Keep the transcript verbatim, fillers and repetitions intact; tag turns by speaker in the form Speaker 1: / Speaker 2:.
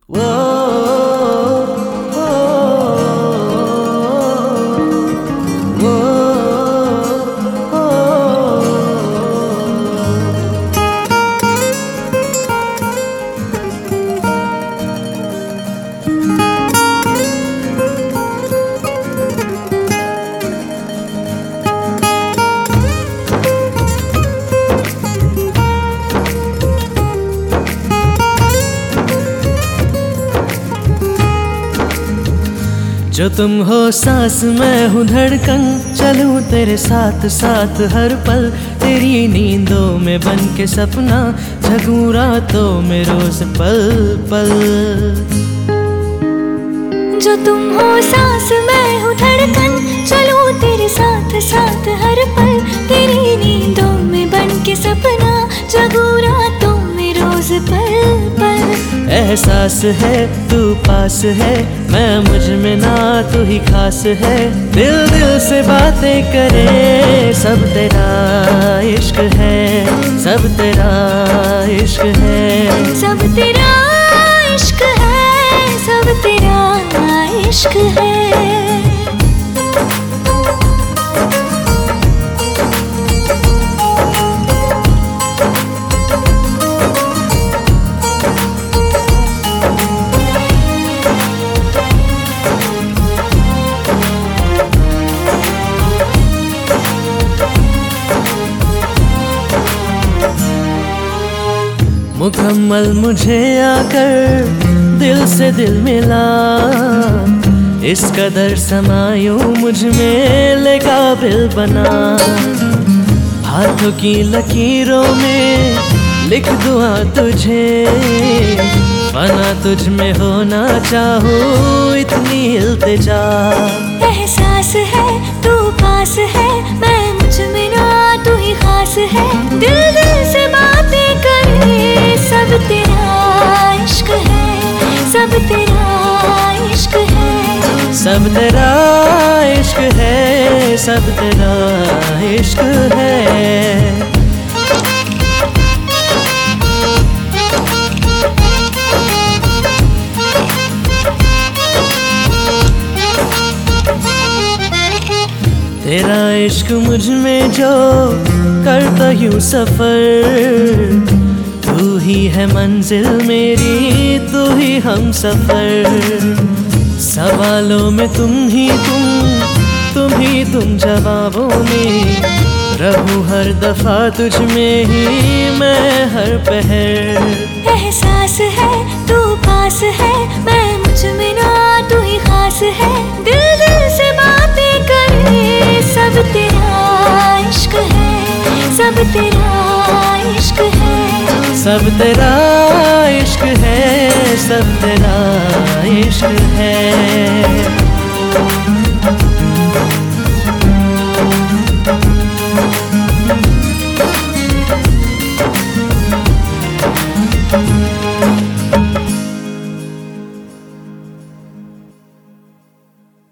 Speaker 1: जो तुम हो सांस मैं हूँ धड़कन, चलूँ तेरे साथ साथ हर पल। तेरी नींदों में बन के सपना, जगूं रातों में रोज पल पल।
Speaker 2: जो तुम हो सांस मैं हूँ धड़कन, चलूँ तेरे साथ साथ हर पल। तेरी नींदों में बन के सपना, जगूं रातों में रोज पल पल।
Speaker 1: एहसास है तू पास है, मैं मुझ में ना तू ही खास है। दिल दिल से बातें करे, सब तेरा इश्क है, सब तेरा इश्क है,
Speaker 2: सब तेरा इश्क है, सब तेरा इश्क है।
Speaker 1: मुकम्मल मुझे आकर दिल से दिल मिला, इस कदर समायूं मुझ में ले काबिल बना। हाथों की लकीरों में लिख दुआ तुझे, बना तुझ में होना चाहूँ इतनी इल्तिजा।
Speaker 2: एहसास है तू पास है, मैं मुझ में ना तू ही खास है। दिल दिल से बातें करे, सब तेरा इश्क है, सब तेरा इश्क है,
Speaker 1: सब तेरा इश्क है, सब तेरा इश्क है। तेरा इश्क मुझ में जो करता यूं सफर, तू ही है मंजिल मेरी, तू ही हम सफर। सवालों में तुम ही तुम, तुम ही तुम जवाबों में। रहूं हर दफा तुझ में ही मैं हर पहर।
Speaker 2: एहसास है तू पास है, मैं मुझ में ना तू ही खास है। दिल दिल से बातें करे, सब तेरा इश्क है, सब तेरा इश्क है,
Speaker 1: सब तेरा इश्क है, सब तेरा इश्क है।